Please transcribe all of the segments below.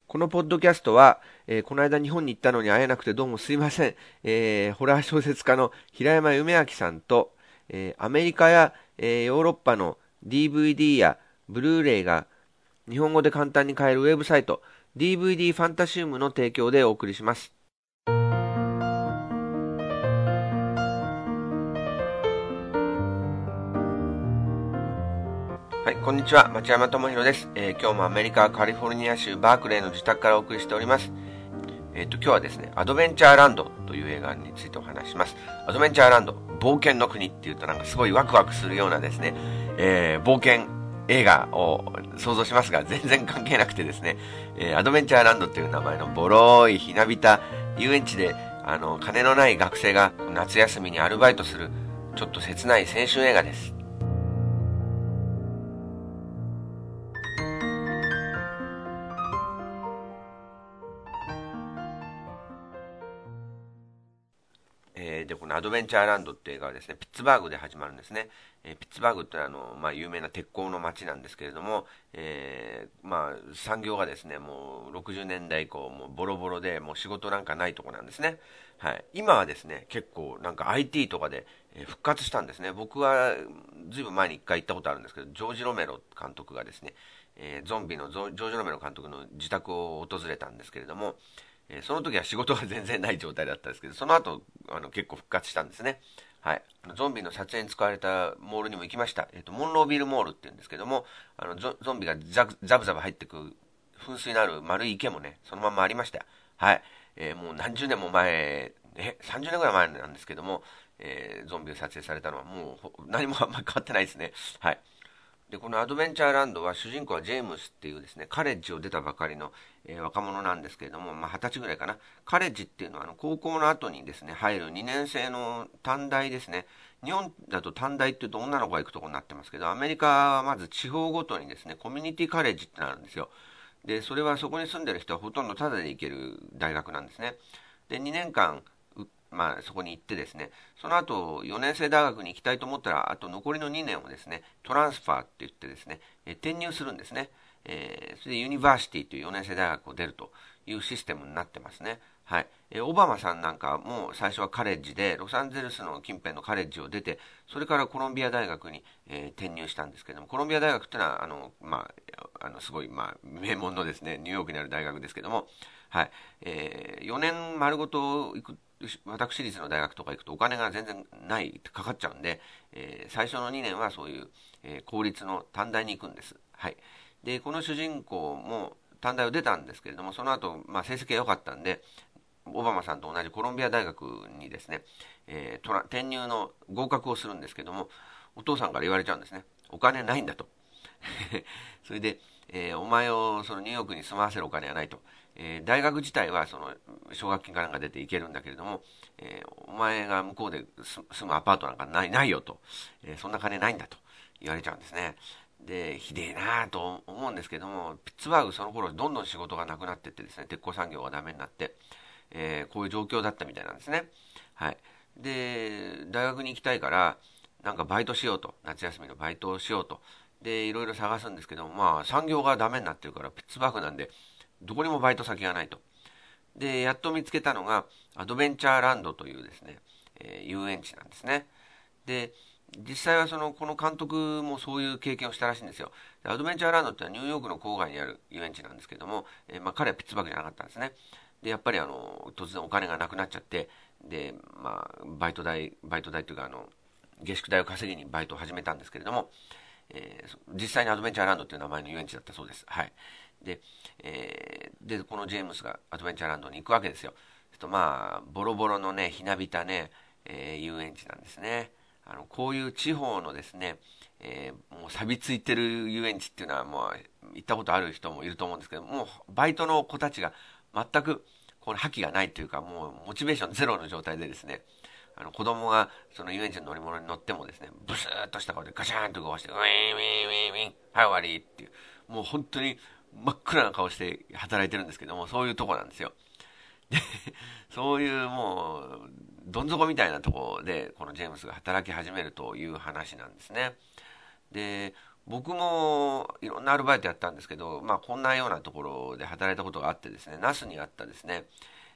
このポッドキャストは、この間日本に行ったのに会えなくてどうもすいません。ホラー小説家の平山夢明さんと、アメリカや、ヨーロッパの DVD やブルーレイが日本語で簡単に買えるウェブサイト DVD ファンタシウムの提供でお送りします。はい、こんにちは。町山智博です。今日もアメリカカリフォルニア州バークレーの自宅からお送りしております。今日はですね、アドベンチャーランドという映画についてお話しします。アドベンチャーランド、冒険の国っていうとなんかすごいワクワクするようなですね、冒険映画を想像しますが、全然関係なくてですね、アドベンチャーランドっていう名前のボロいひなびた遊園地で、金のない学生が夏休みにアルバイトする、ちょっと切ない青春映画です。で、このアドベンチャーランドっていう映画はですね、ピッツバーグで始まるんですね。ピッツバーグって有名な鉄鋼の街なんですけれども、産業がですね、もう60年代以降、もうボロボロで、もう仕事なんかないとこなんですね。はい。今はですね、結構なんか IT とかで復活したんですね。僕はずいぶん前に一回行ったことあるんですけど、ジョージ・ロメロ監督がですね、ゾンビのジョージ・ロメロ監督の自宅を訪れたんですけれども、その時は仕事が全然ない状態だったんですけど、その後、結構復活したんですね。はい。ゾンビの撮影に使われたモールにも行きました。モンロービルモールって言うんですけども、ゾンビがザブザブ入ってく噴水のある丸い池もね、そのままありました。はい。もう何十年も前、30年ぐらい前なんですけども、ゾンビを撮影されたのはもう何もあんまり変わってないですね。はい。で、このアドベンチャーランドは主人公はジェームスっていうですね、カレッジを出たばかりの、若者なんですけれども、20歳ぐらいかな。カレッジっていうのは高校の後にですね、入る2年生の短大ですね。日本だと短大っていうと女の子が行くとこになってますけど、アメリカはまず地方ごとにですね、コミュニティカレッジってなるんですよ。で、それはそこに住んでる人はほとんどタダで行ける大学なんですね。で、2年間、そこに行ってですね、その後、4年生大学に行きたいと思ったら、あと残りの2年をですね、トランスファーって言ってですね、転入するんですね。それでユニバーシティという4年生大学を出るというシステムになってますね。はい。オバマさんなんかも最初はカレッジで、ロサンゼルスの近辺のカレッジを出て、それからコロンビア大学に、転入したんですけども、コロンビア大学っていうのは、すごい、名門のですね、ニューヨークにある大学ですけども、はい。4年丸ごと行く、私立の大学とか行くとお金が全然ない、かかっちゃうんで、最初の2年はそういう、公立の短大に行くんです。はい。で、この主人公も短大を出たんですけれども、その後、成績が良かったんで、オバマさんと同じコロンビア大学にですね、転入の合格をするんですけども、お父さんから言われちゃうんですね。お金ないんだと。それで、お前をそのニューヨークに住まわせるお金はないと。大学自体はその奨学金かなんか出て行けるんだけれども、お前が向こうで住むアパートなんかないよと、そんな金ないんだと言われちゃうんですね。で、ひでえなぁと思うんですけども、ピッツバーグその頃どんどん仕事がなくなってってですね、鉄鋼産業がダメになって、こういう状況だったみたいなんですね。はい。で、大学に行きたいから、なんかバイトしようと、夏休みのバイトをしようと。で、いろいろ探すんですけども、産業がダメになってるから、ピッツバーグなんで、どこにもバイト先がないと。で、やっと見つけたのが、アドベンチャーランドというですね、遊園地なんですね。で、実際はこの監督もそういう経験をしたらしいんですよ。アドベンチャーランドってのはニューヨークの郊外にある遊園地なんですけども、彼はピッツバーグじゃなかったんですね。で、やっぱり突然お金がなくなっちゃって、で、バイト代というか下宿代を稼ぎにバイトを始めたんですけれども、実際にアドベンチャーランドっていう名前の遊園地だったそうです。はい。で、このジェームスがアドベンチャーランドに行くわけですよ。ボロボロのね、ひなびたね、遊園地なんですね。こういう地方のですね、もう錆びついてる遊園地っていうのはもう行ったことある人もいると思うんですけど、もうバイトの子たちが全くこの覇気がないというか、もうモチベーションゼロの状態でですね、子供がその遊園地の乗り物に乗ってもですね、ブスーっとした顔でガシャーンと動かして、ウィーンウィーンウィーンウィーン、はい終わりっていう、もう本当に真っ暗な顔して働いてるんですけども、そういうとこなんですよ。で、そういうもう、どん底みたいなところで、このジェームスが働き始めるという話なんですね。で、 僕もいろんなアルバイトやったんですけど、こんなようなところで働いたことがあってですね、那須にあったですね、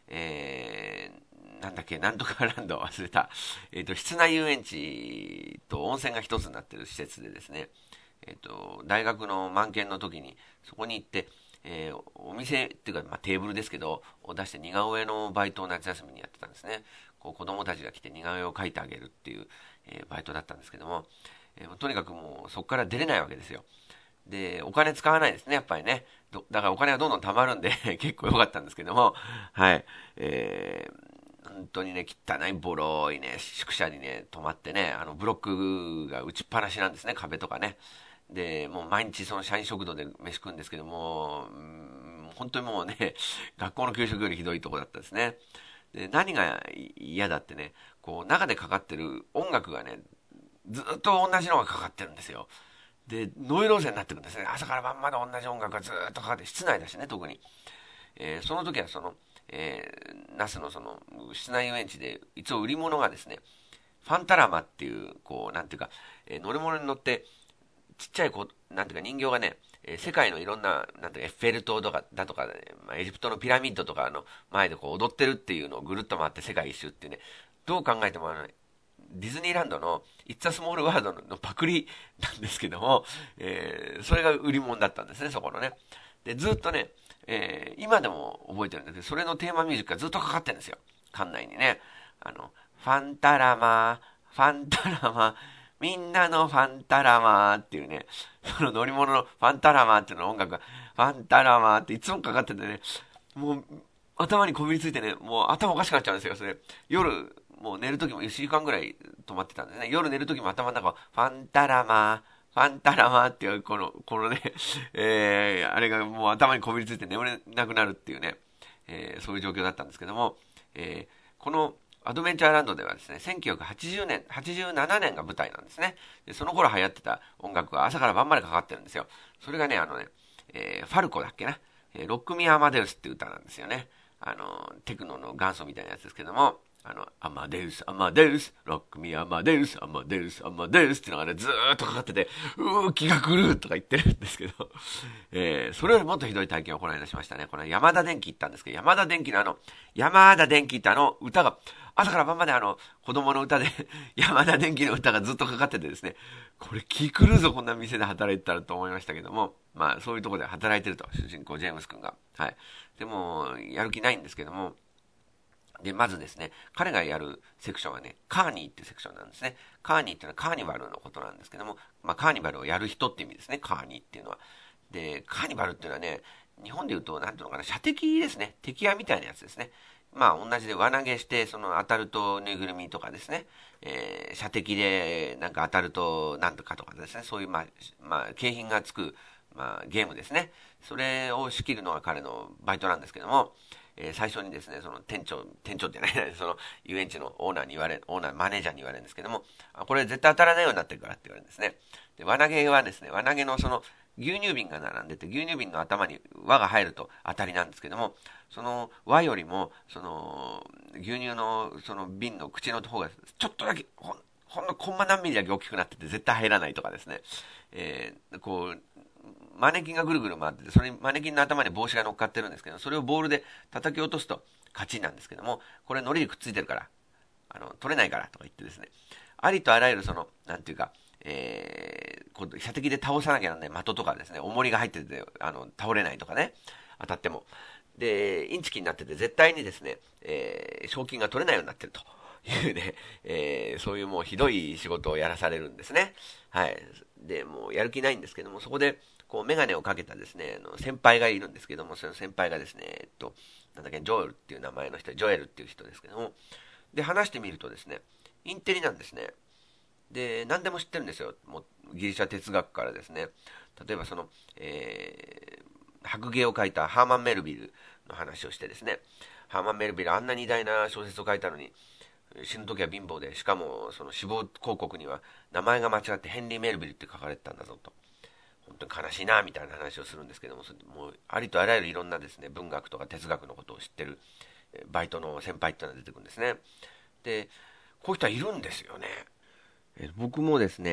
なんだっけ、なんとかランド忘れた、室内遊園地と温泉が一つになっている施設でですね、大学の満研の時にそこに行って、お店っていうか、テーブルですけどを出して似顔絵のバイトを夏休みにやってたんですね。こう子供たちが来て似顔絵を描いてあげるっていう、バイトだったんですけども、とにかくもうそこから出れないわけですよ。で、お金使わないですね、やっぱりね。だからお金がどんどん貯まるんで結構良かったんですけども、はい。本当にね、汚いボロいね、宿舎にね、泊まってね、ブロックが打ちっぱなしなんですね、壁とかね。で、もう毎日その社員食堂で飯食うんですけども、本当にもうね、学校の給食よりひどいとこだったですね。で、何が嫌だってね、こう、中でかかってる音楽がね、ずっと同じのがかかってるんですよ。で、ノイローゼになってくるんですね。朝から晩まで同じ音楽がずっとかかって、室内だしね、特に。その時はその、那須のその、室内遊園地で、一応売り物がですね、ファンタラマっていう、こう、なんていうか、乗り物に乗って、ちっちゃいなんていうか人形がね、世界のいろんな、なんていうか、エッフェル塔とか、だとか、ね、エジプトのピラミッドとかの前でこう踊ってるっていうのをぐるっと回って世界一周っていうね、どう考えてもディズニーランドの It's a Small World のパクリなんですけども、それが売り物だったんですね、そこのね。で、ずっとね、今でも覚えてるんだけど、それのテーマミュージックがずっとかかってるんですよ。館内にね。ファンタラマー、ファンタラマー、みんなのファンタラマーっていうね、その乗り物のファンタラマーっていうの音楽が、ファンタラマーっていつもかかっててね、もう頭にこびりついてね、もう頭おかしくなっちゃうんですよ、それ。夜、もう寝るときも1週間ぐらい止まってたんですね。夜寝るときも頭の中、ファンタラマー、ファンタラマーっていう、このね、あれがもう頭にこびりついて眠れなくなるっていうね、そういう状況だったんですけども、このアドベンチャーランドではですね、1980年、87年が舞台なんですね。で、その頃流行ってた音楽が朝から晩までかかってるんですよ。それがね、ファルコだっけな、ロックミア・アマデウスっていう歌なんですよね。テクノの元祖みたいなやつですけども、アマデウス、アマデウス、ロックミア・アマデウス、アマデウス、アマデウスっていうのがね、ずーっとかかってて、気が狂うとか言ってるんですけど、それよりもっとひどい体験をこの間しましたね。この山田電機行ったんですけど、山田電機の山田電機って歌が、朝から晩まで子供の歌で山田電機の歌がずっとかかっててですね、これ気狂うぞ、こんな店で働いてたらと思いましたけども、そういうところで働いてると、主人公ジェームス君が。はい。でも、やる気ないんですけども、で、まずですね、彼がやるセクションはね、カーニーってセクションなんですね。カーニーっていうのはカーニバルのことなんですけども、カーニバルをやる人って意味ですね、カーニーっていうのは。で、カーニバルっていうのはね、日本で言うと、なんていうのかな、射的ですね。敵屋みたいなやつですね。同じで輪投げして、その当たるとぬいぐるみとかですね、射的でなんか当たるとなんとかとかですね、そういう、景品がつく、ゲームですね。それを仕切るのが彼のバイトなんですけども、最初にですね、その店長ってない、その遊園地のオーナー、マネージャーに言われるんですけども、これ絶対当たらないようになってるからって言われるんですね。で、輪投げはですね、輪投げのその牛乳瓶が並んでて、牛乳瓶の頭に輪が入ると当たりなんですけども、その輪よりも、その牛乳のその瓶の口の方がちょっとだけ、ほんのコンマ何ミリだけ大きくなってて絶対入らないとかですね、こう、マネキンがぐるぐる回ってて、それにマネキンの頭に帽子が乗っかってるんですけど、それをボールで叩き落とすと勝ちなんですけども、これ海苔にくっついてるから、取れないからとか言ってですね、ありとあらゆるその、なんていうか、射的で倒さなきゃならない的とかですね、重りが入ってて、倒れないとかね、当たっても。で、インチキになってて、絶対にですね、賞金が取れないようになってるというね、そういうもうひどい仕事をやらされるんですね。はい。で、もうやる気ないんですけども、そこで、こう、メガネをかけたですね、先輩がいるんですけども、その先輩がですね、なんだっけ、ジョエルっていう名前の人、ジョエルっていう人ですけども、で、話してみるとですね、インテリなんですね。で、何でも知ってるんですよ。もうギリシャ哲学からですね。例えばその、白芸を書いたハーマン・メルビルの話をしてですね。ハーマン・メルビルあんなに偉大な小説を書いたのに、死ぬ時は貧乏で、しかもその死亡広告には名前が間違ってヘンリー・メルビルって書かれてたんだぞと。本当に悲しいなみたいな話をするんですけども、もうありとあらゆるいろんなですね、文学とか哲学のことを知ってるバイトの先輩っていうのが出てくるんですね。で、こういう人はいるんですよね。僕もですね、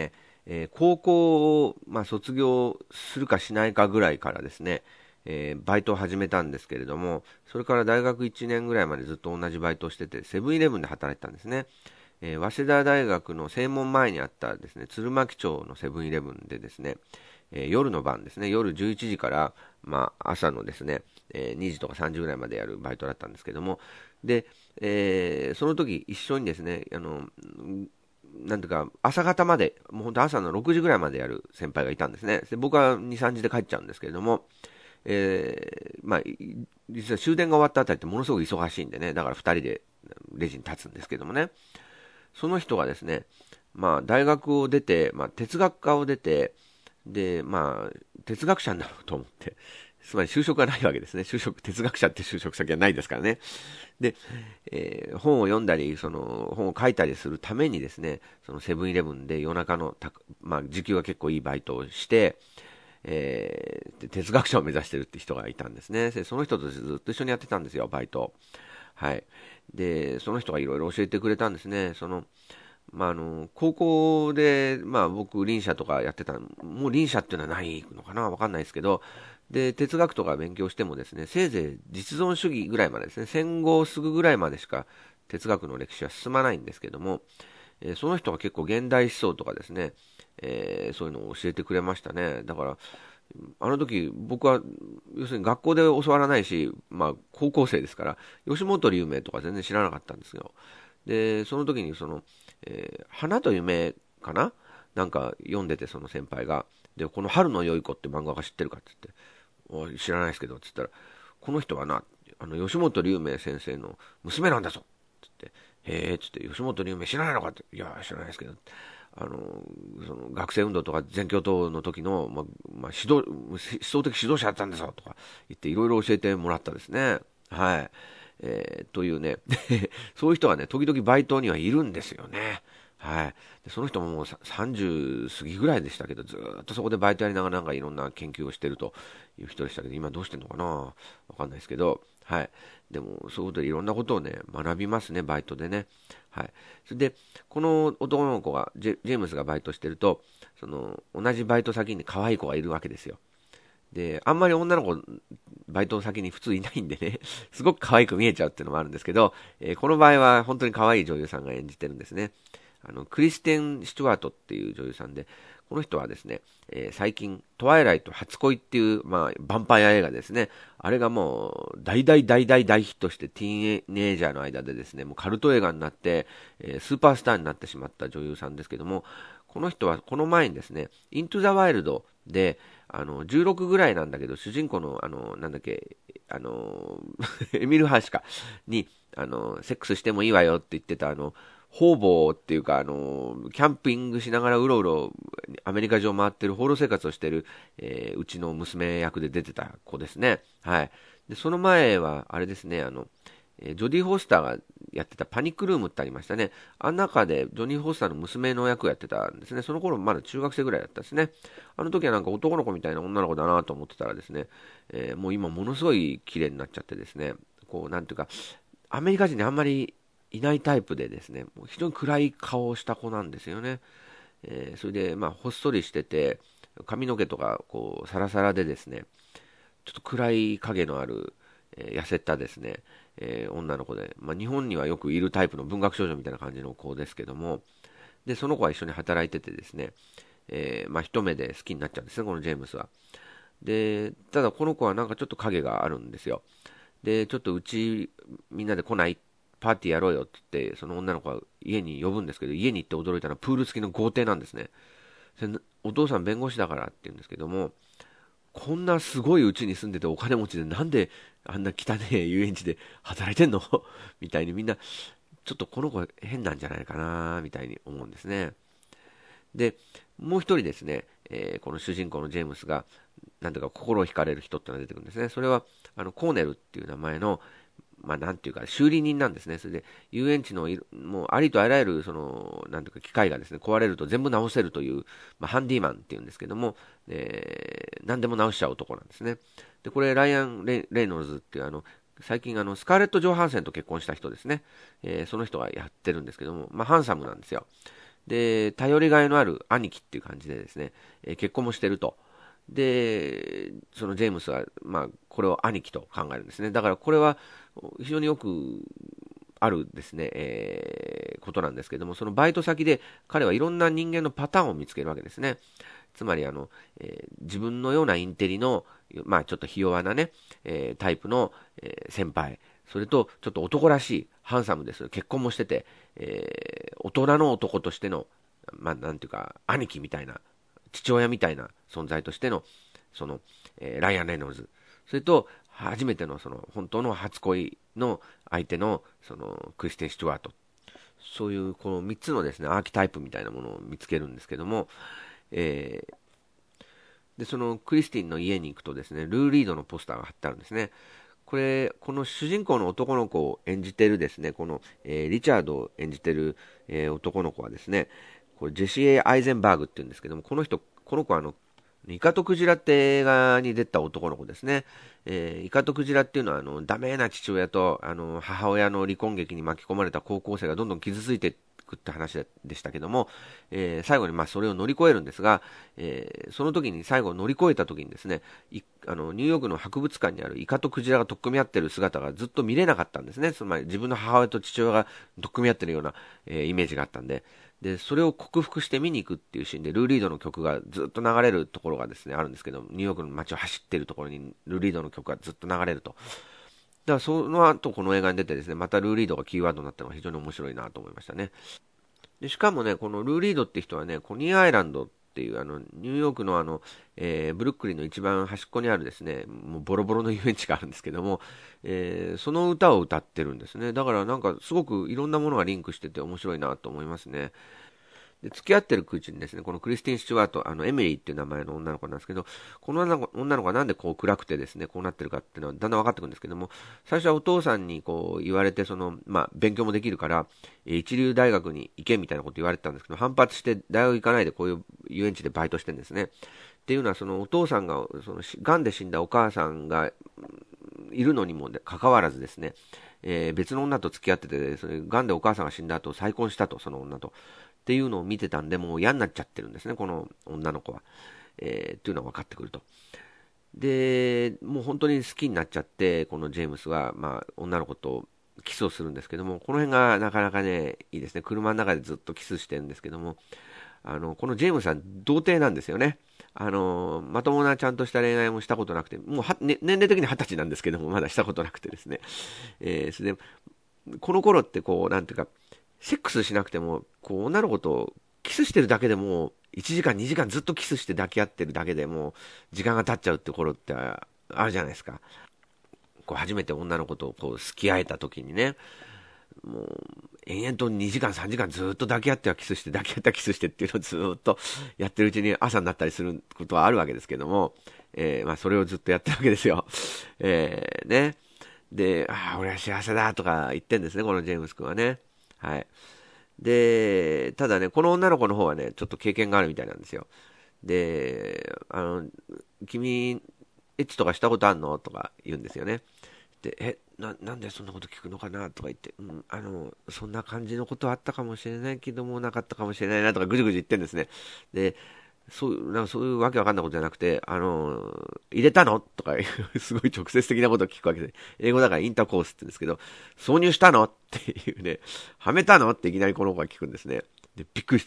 高校を、卒業するかしないかぐらいからですね、バイトを始めたんですけれども、それから大学1年ぐらいまでずっと同じバイトをしてて、セブンイレブンで働いてたんですね。早稲田大学の正門前にあったですね、鶴巻町のセブンイレブンでですね、夜の晩ですね、夜11時から、朝のですね、2時とか3時ぐらいまでやるバイトだったんですけども、で、その時一緒にですね、なんていうか、朝方まで、もう本当朝の6時ぐらいまでやる先輩がいたんですね。で僕は2、3時で帰っちゃうんですけれども、実は終電が終わったあたりってものすごく忙しいんでね、だから2人でレジに立つんですけどもね、その人がですね、大学を出て、哲学科を出て、で、哲学者になろうと思って、つまり就職がないわけですね。哲学者って就職先はないですからね。で、本を読んだり、その本を書いたりするためにですね、そのセブンイレブンで夜中の時給が結構いいバイトをして、哲学者を目指してるって人がいたんですね。でその人とずっと一緒にやってたんですよ、バイト。はい。で、その人がいろいろ教えてくれたんですね。高校で、僕、輪車とかやってた、もう輪車っていうのはないのかなわかんないですけど、で、哲学とか勉強してもですね、せいぜい実存主義ぐらいまでですね、戦後すぐぐらいまでしか哲学の歴史は進まないんですけども、その人が結構現代思想とかですね、そういうのを教えてくれましたね。だから、あの時僕は要するに学校で教わらないし、高校生ですから、吉本龍明とか全然知らなかったんですよ。で、その時に花と夢かななんか読んでて、その先輩が。で、この春の良い子って漫画が知ってるかって言って、知らないですけど、って言ったら、この人はな、吉本龍明先生の娘なんだぞって言って、へえ、つって、吉本龍明知らないのかって、いや、知らないですけど、その学生運動とか全共闘の時の、思想的指導者だったんだぞとか言っていろいろ教えてもらったですね。はい。というね、そういう人がね、時々バイトにはいるんですよね。はい。でその人ももう30過ぎぐらいでしたけど、ずーっとそこでバイトやりながらなんかいろんな研究をしてるという人でしたけど、今どうしてんのかなわかんないですけど、はい。でも、そういうことでいろんなことをね、学びますね、バイトでね。はい。それで、この男の子が、ジェームスがバイトしてると、同じバイト先に可愛い子がいるわけですよ。で、あんまり女の子、バイト先に普通いないんでね、すごく可愛く見えちゃうっていうのもあるんですけど、この場合は本当に可愛い女優さんが演じてるんですね。クリステン・スチュワートっていう女優さんで、この人はですね、最近、トワイライト初恋っていう、ヴァンパイア映画ですね。あれがもう、大大大大大ヒットして、ティーンエイジャーの間でですね、もうカルト映画になって、スーパースターになってしまった女優さんですけども、この人はこの前にですね、イントゥ・ザ・ワイルドで、16ぐらいなんだけど、主人公の、なんだっけ、エミル・ハーシカに、セックスしてもいいわよって言ってた、方々っていうか、キャンピングしながらうろうろアメリカ中を回ってる放浪生活をしてる、うちの娘役で出てた子ですね。はい。で、その前は、あれですね、ジョディ・ホースターがやってたパニックルームってありましたね。あの中でジョディ・ホースターの娘の役をやってたんですね。その頃まだ中学生ぐらいだったんですね。あの時はなんか男の子みたいな女の子だなと思ってたらですね、もう今ものすごい綺麗になっちゃってですね、こう、なんていうか、アメリカ人にあんまりいないタイプでですね、もう非常に暗い顔をした子なんですよね。それで、ほっそりしてて、髪の毛とか、こう、サラサラでですね、ちょっと暗い影のある、痩せたですね、女の子で、日本にはよくいるタイプの文学少女みたいな感じの子ですけども、で、その子は一緒に働いててですね、一目で好きになっちゃうんですね、このジェームスは。で、ただこの子はなんかちょっと影があるんですよ。で、ちょっとうちみんなで来ないパーティーやろうよって言って、その女の子は家に呼ぶんですけど、家に行って驚いたのはプール付きの豪邸なんですね。お父さん弁護士だからって言うんですけども、こんなすごい家に住んでてお金持ちでなんであんな汚い遊園地で働いてんのみたいにみんな、ちょっとこの子変なんじゃないかなみたいに思うんですね。で、もう一人ですね、この主人公のジェームスが、なんていうか心を惹かれる人っていうのが出てくるんですね。それは、コーネルっていう名前の、なんていうか、修理人なんですね。それで、遊園地のもう、ありとあらゆる、なんていうか、機械がですね、壊れると全部直せるという、ハンディーマンっていうんですけども、何でも直しちゃう男なんですね。で、これ、ライアン・レイノルズっていう、最近、スカーレット・ジョハンセンと結婚した人ですね。その人がやってるんですけども、ハンサムなんですよ。 で、頼りがいのある兄貴っていう感じでですね、結婚もしてると。で、そのジェームスは、これを兄貴と考えるんですね。だからこれは非常によくあるですね、ことなんですけども、そのバイト先で彼はいろんな人間のパターンを見つけるわけですね。つまり自分のようなインテリの、ちょっとひ弱なね、タイプの、先輩、それとちょっと男らしい、ハンサムです。結婚もしてて、大人の男としての、なんていうか、兄貴みたいな、父親みたいな存在としての、その、ライアン・レノルズ。それと、初めての、本当の初恋の相手の、クリステン・スチュワート。そういう、この3つのですね、アーキタイプみたいなものを見つけるんですけども、えーで、そのクリスティンの家に行くとですね、ルー・リードのポスターが貼ってあるんですね。この主人公の男の子を演じてるですね、リチャードを演じてる、男の子はですね、これジェシー・アイゼンバーグって言うんですけども、この子はイカとクジラって映画に出た男の子ですね。イカとクジラっていうのは、ダメな父親と、母親の離婚劇に巻き込まれた高校生がどんどん傷ついていくって話でしたけども、最後にそれを乗り越えるんですが、その時に最後乗り越えた時にですね、ニューヨークの博物館にあるイカとクジラが取っ組み合ってる姿がずっと見れなかったんですね。つまり自分の母親と父親が取っ組み合ってるような、イメージがあったんで、それを克服して見に行くっていうシーンで、ルー・リードの曲がずっと流れるところがですね、あるんですけど、ニューヨークの街を走っているところにルー・リードの曲がずっと流れると。だからその後この映画に出てですね、またルー・リードがキーワードになったのが非常に面白いなと思いましたね。で、しかもね、このルー・リードって人はね、コニーアイランドっていうニューヨークのブルックリンの一番端っこにあるですね、もうボロボロの遊園地があるんですけども、その歌を歌ってるんですね。だからなんかすごくいろんなものがリンクしてて面白いなと思いますね。で、付き合ってるうちにですね、このクリスティン・スチュワート、エミリーっていう名前の女の子なんですけど、この女の子がなんでこう暗くてですね、こうなってるかっていうのはだんだん分かってくるんですけども、最初はお父さんにこう言われて、勉強もできるから、一流大学に行けみたいなこと言われてたんですけど、反発して大学行かないでこういう遊園地でバイトしてるんですね。っていうのは、そのお父さんが、癌で死んだお母さんがいるのにもかかわらずですね、別の女と付き合ってて、癌でお母さんが死んだ後再婚したと、その女と。っていうのを見てたんで、もう嫌になっちゃってるんですね、この女の子は。っていうのが分かってくると。で、もう本当に好きになっちゃって、このジェームスは、女の子とキスをするんですけども、この辺がなかなかね、いいですね。車の中でずっとキスしてるんですけども、このジェームスさん、童貞なんですよね。まともなちゃんとした恋愛もしたことなくて、もう年齢的に20歳なんですけども、まだしたことなくてですね。それで、この頃ってこう、なんていうか、セックスしなくても、こう、女の子とキスしてるだけでも、1時間、2時間ずっとキスして抱き合ってるだけでも、時間が経っちゃうって頃ってあるじゃないですか。こう、初めて女の子とこう、付き合えた時にね、もう、延々と2時間、3時間ずっと抱き合ってはキスして、抱き合ってはキスしてっていうのをずっとやってるうちに朝になったりすることはあるわけですけども、それをずっとやってるわけですよ。ね。で、俺は幸せだとか言ってんですね、このジェームス君はね。はい。で、ただね、この女の子の方はね、ちょっと経験があるみたいなんですよ。で、君、エッチとかしたことあんのとか言うんですよね。で、なんでそんなこと聞くのかなとか言って、そんな感じのことあったかもしれないけども、なかったかもしれないなとかぐじぐじ言ってんですね。で、なんかそういうわけわかんないことじゃなくて、入れたのとかすごい直接的なことを聞くわけで、英語だからインターコースって言うんですけど、挿入したのっていうね、はめたのっていきなりこの子が聞くんですね。で、びっくりして、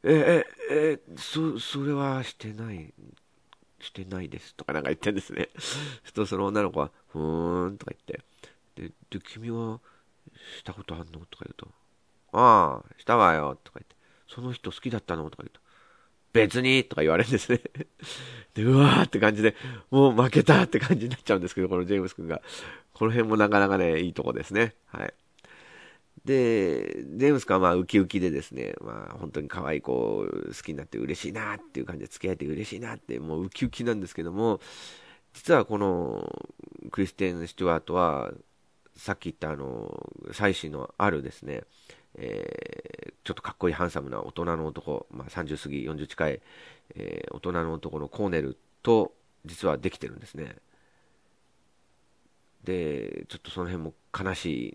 それはしてないですとかなんか言ってんですね。その女の子は、ふーんとか言って、君はしたことあんのとか言うと、ああ、したわよとか言って、その人好きだったのとか言うと、別にとか言われるんですね。で、うわーって感じで、もう負けたって感じになっちゃうんですけど、このジェームス君が。この辺もなかなかね、いいとこですね。はい。で、ジェームス君はウキウキでですね、本当に可愛い子を好きになって嬉しいなっていう感じで付き合えて嬉しいなって、もうウキウキなんですけども、実はこのクリステン・スチュワートは、さっき言った妻子のあるですね、ちょっとかっこいいハンサムな大人の男、30過ぎ、40近い、大人の男のコーネルと実はできてるんですね。で、ちょっとその辺も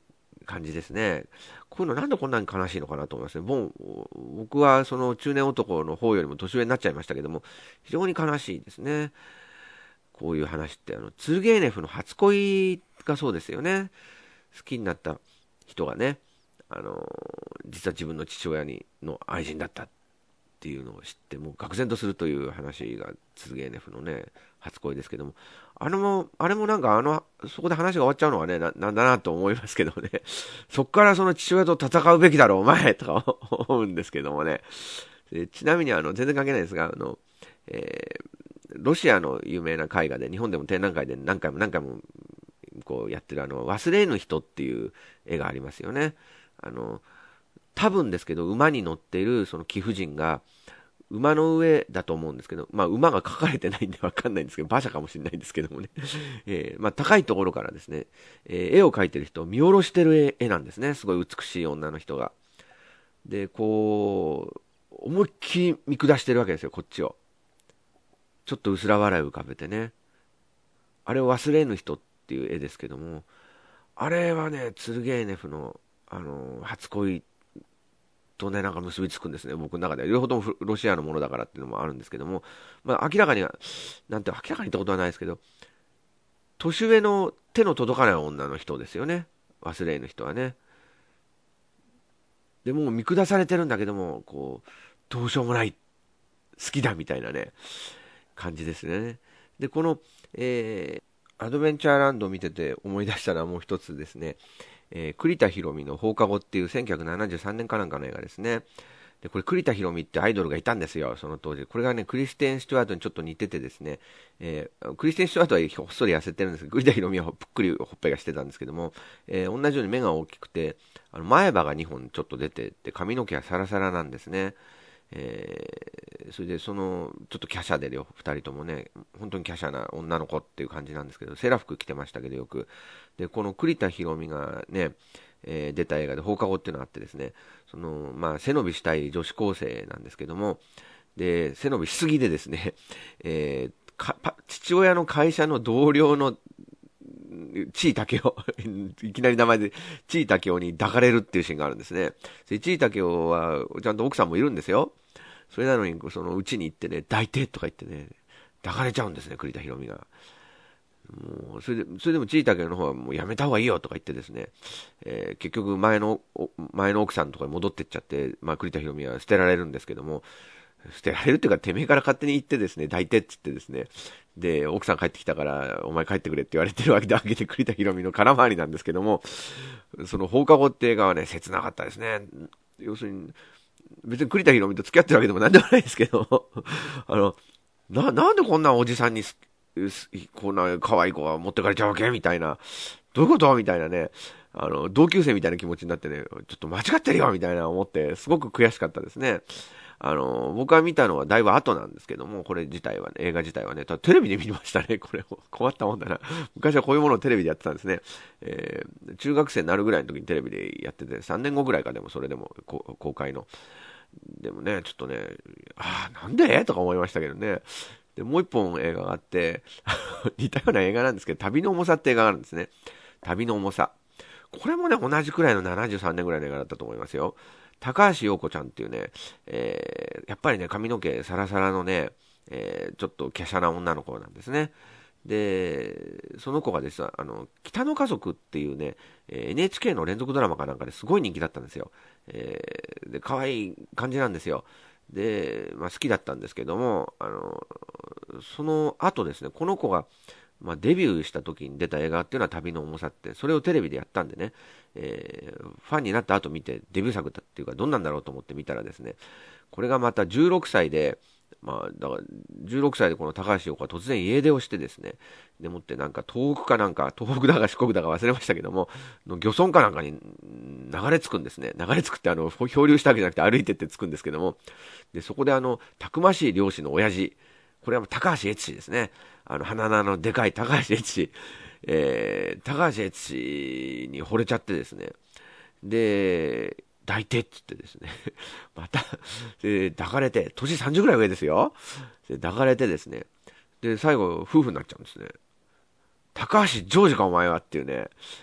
感じですね。こういうのなんでこんなに悲しいのかなと思いますね。もう、僕はその中年男の方よりも年上になっちゃいましたけども、非常に悲しいですね。こういう話って、ツルゲーネフの初恋がそうですよね。好きになった人がね、実は自分の父親の愛人だったっていうのを知って、もう愕然とするという話がツルゲーネフのね、初恋ですけども、あれもなんかそこで話が終わっちゃうのはね、なんだなと思いますけどもね、そっからその父親と戦うべきだろう、お前とか思うんですけどもね、ちなみに全然関係ないですが、えロシアの有名な絵画で、日本でも展覧会で何回も何回もこうやってる忘れぬ人っていう絵がありますよね。多分ですけど、馬に乗っているその貴婦人が、馬の上だと思うんですけど、まあ馬が描かれてないんでわかんないんですけど、馬車かもしれないんですけどもね。まあ高いところからですね、絵を描いてる人を見下ろしてる絵なんですね。すごい美しい女の人が。で、こう、思いっきり見下してるわけですよ、こっちを。ちょっと薄ら笑いを浮かべてね。あれを忘れぬ人っていう絵ですけども、あれはね、ツルゲーネフの、初恋とね、なんか結びつくんですね、僕の中では。両方ともロシアのものだからっていうのもあるんですけども、まあ、明らかには、明らかにってことはないですけど、年上の手の届かない女の人ですよね、忘れぬ人はね。でもう見下されてるんだけども、こう、どうしようもない、好きだみたいなね、感じですね。で、この、アドベンチャーランドを見てて思い出したのはもう一つですね、栗田博美の放課後っていう1973年かなんかの映画ですね。で、これ栗田博美ってアイドルがいたんですよ、その当時。これがね、クリステン・スチュワートにちょっと似ててですね、クリステン・スチュワートはほっそり痩せてるんですけど、栗田博美はぷっくりほっぺがしてたんですけども、同じように目が大きくて、前歯が2本ちょっと出てて、髪の毛はサラサラなんですね。それでちょっと華奢で2人ともね、本当に華奢な女の子っていう感じなんですけど、セーラー服着てましたけどよく。で、この栗田博美がね、出た映画で放課後っていうのがあってですね、まあ、背伸びしたい女子高生なんですけども、で、背伸びしすぎでですね、父親の会社の同僚の地位武雄いきなり名前で、地位武雄に抱かれるっていうシーンがあるんですね。で地位武雄は、ちゃんと奥さんもいるんですよ。それなのに、そのうちに行ってね、抱いてとか言ってね、抱かれちゃうんですね、栗田博美が。もうそれでもちいたけの方はもうやめた方がいいよとか言ってですね、結局前の奥さんのところに戻ってっちゃって、まあ、栗田博美は捨てられるんですけども、捨てられるっていうか、てめえから勝手に行ってですね、抱いてって言ってですね、で、奥さん帰ってきたから、お前帰ってくれって言われてるわけで、あげて栗田博美の空回りなんですけども、その放課後って映画はね、切なかったですね。要するに、別に栗田博美と付き合ってるわけでもなんでもないですけど、なんでこんなおじさんにこんな可愛い子が持ってかれちゃうわけみたいな。どういうことみたいなね。同級生みたいな気持ちになってね、ちょっと間違ってるよみたいな思って、すごく悔しかったですね。僕が見たのはだいぶ後なんですけども、これ自体はね、映画自体はね、テレビで見ましたね、これを。困ったもんだな。昔はこういうものをテレビでやってたんですね。中学生になるぐらいの時にテレビでやってて、3年後ぐらいかでも、それでも、公開の。でもね、ちょっとね、なんでとか思いましたけどね。で、もう一本映画があって、似たような映画なんですけど、旅の重さって映画があるんですね。旅の重さ。これもね、同じくらいの73年ぐらいの映画だったと思いますよ。高橋洋子ちゃんっていうね、やっぱりね、髪の毛サラサラのね、ちょっと華奢な女の子なんですね。で、その子がですね、北の家族っていうね、NHK の連続ドラマかなんかですごい人気だったんですよ。で、可愛い感じなんですよ。で、まあ好きだったんですけども、その後ですね、この子が、まあ、デビューした時に出た映画っていうのは旅の重さって、それをテレビでやったんでね、ファンになった後見てデビュー作だっていうかどんなんだろうと思って見たらですね、これがまた16歳で、まあ、だから16歳でこの高橋洋子は突然家出をしてですね、でもってなんか東北かなんか、東北だか四国だか忘れましたけども、の漁村かなんかに流れ着くんですね。流れ着くって漂流したわけじゃなくて歩いてって着くんですけども、で、そこでたくましい漁師の親父、これは高橋悦司ですね。鼻のでかい高橋悦司。高橋悦司に惚れちゃってですね。で、抱いてって言ってですね。また、抱かれて、年30ぐらい上ですよ。抱かれてですね。で、最後、夫婦になっちゃうんですね。高橋ジョージかお前はっていうね。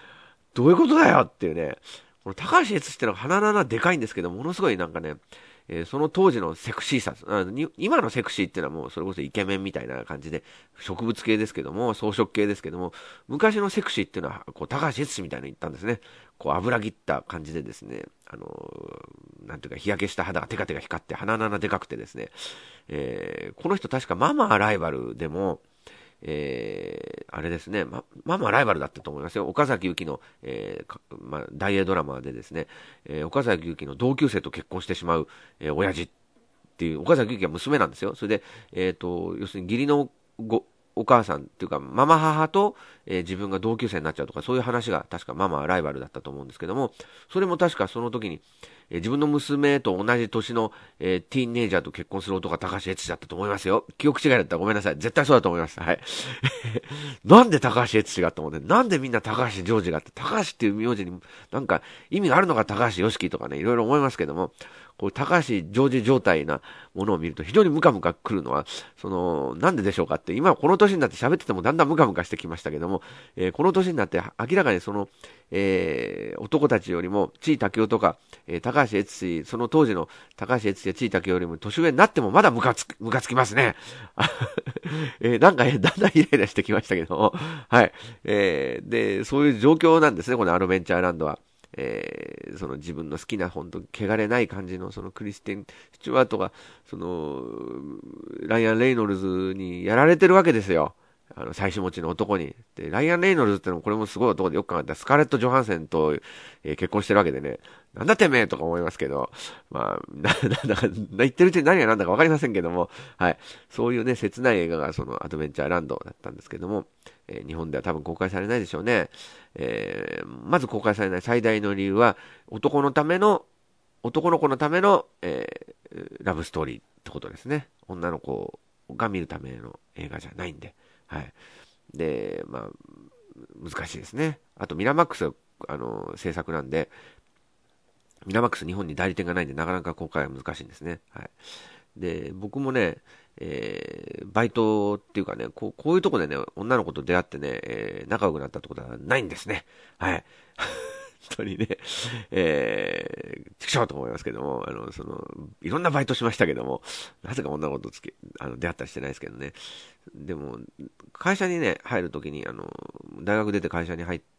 どういうことだよっていうね、この高橋悦司ってのは鼻の穴でかいんですけど、ものすごいなんかね、その当時のセクシーさ、今のセクシーっていうのはもうそれこそイケメンみたいな感じで、植物系ですけども、装飾系ですけども、昔のセクシーっていうのは、こう、高橋悦司みたいに言ったんですね。こう、油切った感じでですね、なんていうか、日焼けした肌がテカテカ光って、鼻の穴でかくてですね、この人確かママライバルでも、あれですね、ママライバルだったと思いますよ。岡崎由紀の、大英ドラマでですね、岡崎由紀の同級生と結婚してしまう、親父っていう、岡崎由紀は娘なんですよ。それで、要するに義理のお母さんっていうか、ママ母と、自分が同級生になっちゃうとか、そういう話が確かママライバルだったと思うんですけども、それも確かその時に、自分の娘と同じ年の、ティーンネイジャーと結婚する男が高橋悦司だったと思いますよ。記憶違いだったらごめんなさい。絶対そうだと思います。はい。なんで高橋悦司がと思って、なんでみんな高橋ジョージがって、高橋っていう名字になんか意味があるのか高橋良樹とかね、いろいろ思いますけども、こう、高橋ジョージ状態なものを見ると非常にムカムカ来るのは、なんででしょうかって、今この年になって喋っててもだんだんムカムカしてきましたけども、この年になって明らかに男たちよりも、地位武雄とか、高橋悦司、その当時の高橋悦司や地位武雄よりも年上になってもまだムカつきますね。なんか、だんだんイライラしてきましたけども、はい。で、そういう状況なんですね、このアドベンチャーランドは。その自分の好きな本当汚れない感じのそのクリスティン・スチュワートがそのライアン・レイノルズにやられてるわけですよ。妻子持ちの男に。で、ライアン・レイノルズってのもこれもすごい男でよく考えたらスカーレット・ジョハンセンと、結婚してるわけでね、なんだてめえとか思いますけど、まあ、なんだか、言ってるうちに何が何だかわかりませんけども、はい。そういうね、切ない映画がそのアドベンチャーランドだったんですけども、日本では多分公開されないでしょうね。まず公開されない最大の理由は、男の子のための、ラブストーリーってことですね。女の子が見るための映画じゃないんで。はい。で、まあ、難しいですね。あと、ミラマックス、制作なんで、ミラマックス日本に代理店がないんで、なかなか公開は難しいんですね。はい。で、僕もね、バイトっていうかね、こういうとこでね、女の子と出会ってね、仲良くなったってことはないんですね。はい。本当にね、畜生と思いますけども、いろんなバイトしましたけども、なぜか女の子と出会ったりしてないですけどね。でも、会社にね、入るときに、大学出て会社に入って、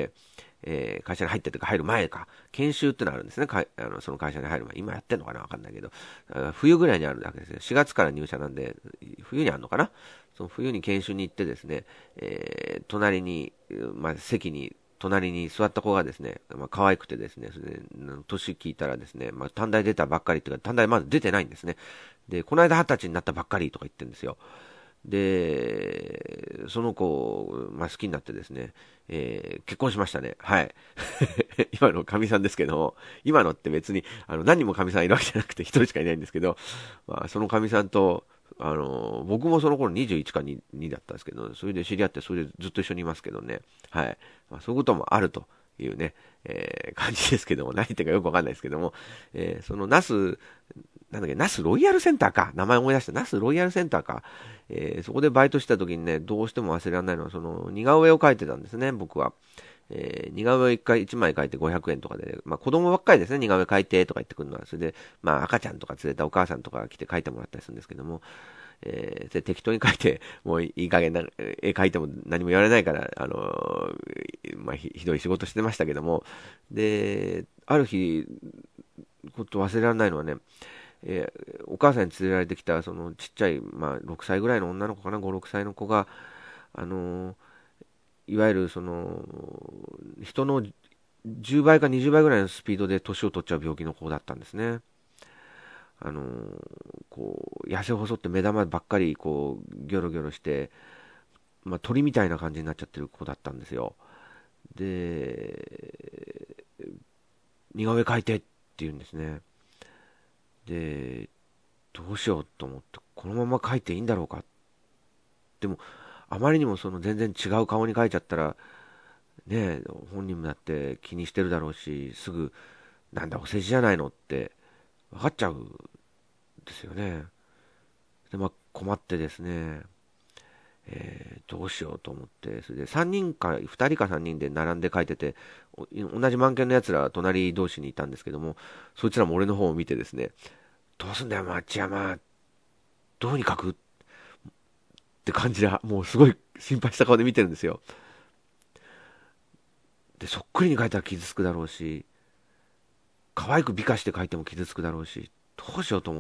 会社に入ってというか入る前か、研修ってのあるんですね。その会社に入る前。今やってんのかなわかんないけど、冬ぐらいにあるわけですよ。4月から入社なんで、冬にあるのかな。その冬に研修に行ってですね、隣に、席に、隣に座った子がですね、可愛くてですね、それで、年聞いたらですね、短大出たばっかりっていうか、短大まだ出てないんですね。で、この間20歳になったばっかりとか言ってるんですよ。で、その子を、好きになってですね、結婚しましたね。はい。今の神さんですけども、今のって別に、何人も神さんいるわけじゃなくて一人しかいないんですけど、その神さんと、僕もその頃21か2だったんですけど、それで知り合って、それでずっと一緒にいますけどね。はい。そういうこともあるというね、感じですけども、何言ってるかよくわかんないですけども、そのなんだっけ、ナスロイヤルセンターか。名前思い出した。ナスロイヤルセンターか。そこでバイトした時にね、どうしても忘れられないのは、似顔絵を描いてたんですね、僕は。似顔絵を1枚描いて500円とかで、子供ばっかりですね、似顔絵描いてとか言ってくるのは。それで、赤ちゃんとか連れたお母さんとかが来て描いてもらったりするんですけども、で適当に描いて、もういい加減な、絵描いても何も言われないから、ひどい仕事してましたけども、で、ある日、こと忘れられないのはね、お母さんに連れられてきた、そのちっちゃい、6歳ぐらいの女の子かな、5、6歳の子が、あのいわゆる人の10倍か20倍ぐらいのスピードで年を取っちゃう病気の子だったんですね。痩せ細って目玉ばっかり、ギョロギョロして、鳥みたいな感じになっちゃってる子だったんですよ。で、似顔絵描いてって言うんですね。で、どうしようと思って、このまま描いていいんだろうか。でも、あまりにも全然違う顔に描いちゃったら、ねえ、本人もだって気にしてるだろうし、すぐ、なんだ、お世辞じゃないのって分かっちゃうんですよね。で、困ってですね、 どうしようと思って、それで2人か3人で並んで書いてて、同じ満研のやつら隣同士にいたんですけども、そいつらも俺の方を見てですね、どうすんだよ、町山、どうに書くって感じで、もうすごい心配した顔で見てるんですよ。で、そっくりに書いたら傷つくだろうし、可愛く美化して書いても傷つくだろうし、どうしようと思って、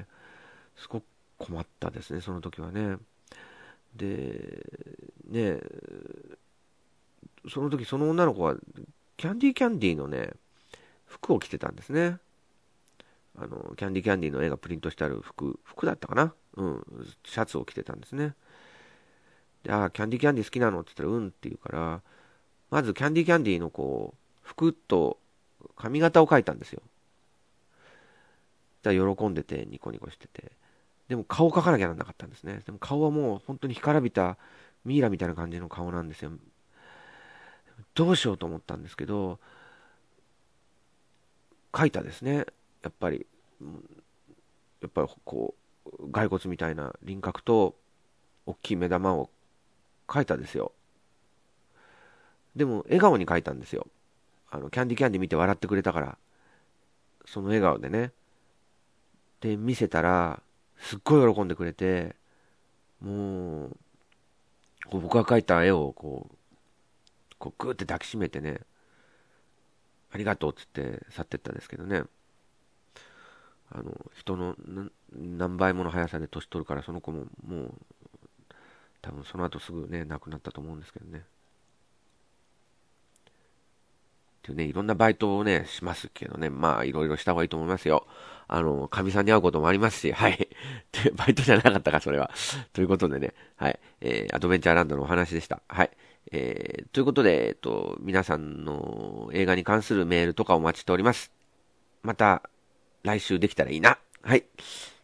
すごく困ったですね、その時はね。で、ね、その時その女の子は、キャンディーキャンディーのね、服を着てたんですね。キャンディーキャンディーの絵がプリントしてある服だったかな、うん、シャツを着てたんですね。で、キャンディーキャンディー好きなのって言ったら、うんって言うから、まずキャンディーキャンディーのこう、服と髪型を描いたんですよ。じゃあ喜んでて、ニコニコしてて。でも顔を描かなきゃならなかったんですね。でも顔はもう本当に干からびたミイラみたいな感じの顔なんですよ。どうしようと思ったんですけど、描いたですね。やっぱり、こう、骸骨みたいな輪郭と、大きい目玉を描いたですよ。でも、笑顔に描いたんですよ。キャンディキャンディ見て笑ってくれたから、その笑顔でね。で、見せたら、すっごい喜んでくれて、もう、こう僕が描いた絵をこうグーって抱きしめてね、ありがとうっつって去ってったんですけどね。人の何倍もの速さで年取るから、その子ももう、多分その後すぐね、亡くなったと思うんですけどね。っていうね、いろんなバイトをね、しますけどね、まあ、いろいろした方がいいと思いますよ。かみさんに会うこともありますし、はい。で、バイトじゃなかったか、それは。ということでね、はい。アドベンチャーランドのお話でした。はい。ということで、皆さんの映画に関するメールとかお待ちしております。また、来週できたらいいな。はい。